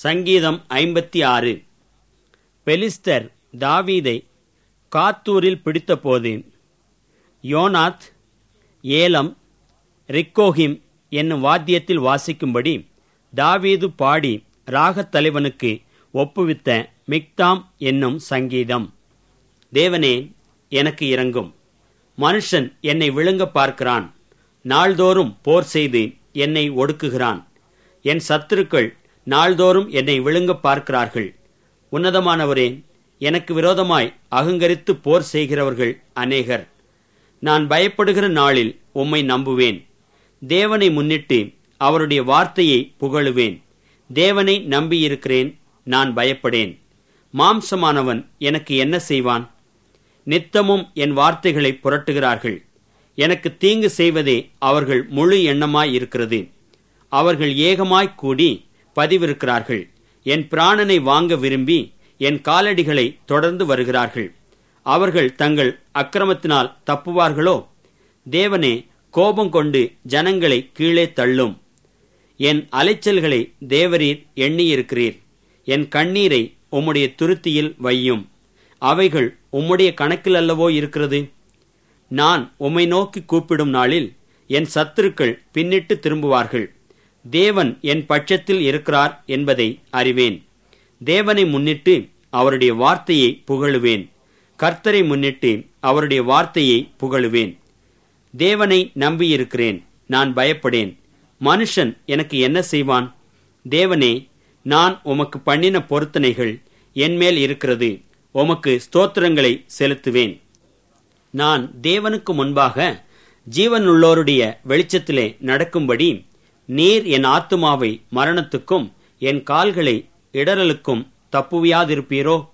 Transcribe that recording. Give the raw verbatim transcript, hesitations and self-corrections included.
சங்கீதம் ஐம்பத்தி ஆறு. பெலிஸ்தர் தாவீதை காத்தூரில் பிடித்தபோது யோனாத், ஏலம், ரிக்கோகிம் என்னும் வாத்தியத்தில் வாசிக்கும்படி தாவீது பாடி ராகத் தலைவனுக்கு ஒப்புவித்த மிக்தாம் என்னும் சங்கீதம். தேவனே, எனக்கு இரங்கும். மனுஷன் என்னை விழுங்க பார்க்கிறான். நாள்தோறும் போர் செய்து என்னை ஒடுக்குகிறான். என் சத்துருக்கள் நாள்தோறும் என்னை விழுங்க பார்க்கிறார்கள். உன்னதமானவரே, எனக்கு விரோதமாய் அகங்கரித்து போர் செய்கிறவர்கள் அநேகர். நான் பயப்படுகிற நாளில் உம்மை நம்புவேன். தேவனை முன்னிட்டு அவருடைய வார்த்தையை புகழுவேன். தேவனை நம்பியிருக்கிறேன், நான் பயப்படேன். மாம்சமானவன் எனக்கு என்ன செய்வான்? நித்தமும் என் வார்த்தைகளை புரட்டுகிறார்கள். எனக்கு தீங்கு செய்வதே அவர்கள் முழு எண்ணமாய் இருக்கிறது. அவர்கள் ஏகமாய்க் கூடி பதிவிருக்கிறார்கள். என் பிராணனை வாங்க விரும்பி என் காலடிகளை தொடர்ந்து வருகிறார்கள். அவர்கள் தங்கள் அக்கிரமத்தினால் தப்புவார்களோ? தேவனே, கோபம் கொண்டு ஜனங்களை கீழே தள்ளும். என் அலைச்சல்களை தேவரீர் எண்ணியிருக்கிறீர். என் கண்ணீரை உம்முடைய துருத்தியில் வையும். அவைகள் உம்முடைய கணக்கில் அல்லவோ இருக்கிறது. நான் உம்மை நோக்கி கூப்பிடும் நாளில் என் சத்துருக்கள் பின்னிட்டு திரும்புவார்கள். தேவன் என் பட்சத்தில் இருக்கிறார் என்பதை அறிவேன். தேவனை முன்னிட்டு அவருடைய வார்த்தையை புகழுவேன். கர்த்தரை முன்னிட்டு அவருடைய வார்த்தையை புகழுவேன். தேவனை நம்பியிருக்கிறேன், நான் பயப்படேன். மனுஷன் எனக்கு என்ன செய்வான்? தேவனே, நான் உமக்கு பண்ணின பொருத்தனைகள் என்மேல் இருக்கிறது. உமக்கு ஸ்தோத்திரங்களை செலுத்துவேன். நான் தேவனுக்கு முன்பாக ஜீவனுள்ளோருடைய வெளிச்சத்திலே நடக்கும்படி நீர் என் ஆத்துமாவை மரணத்துக்கும் என் கால்களை இடறலுக்கும் தப்புவியாதிருப்பீரோ?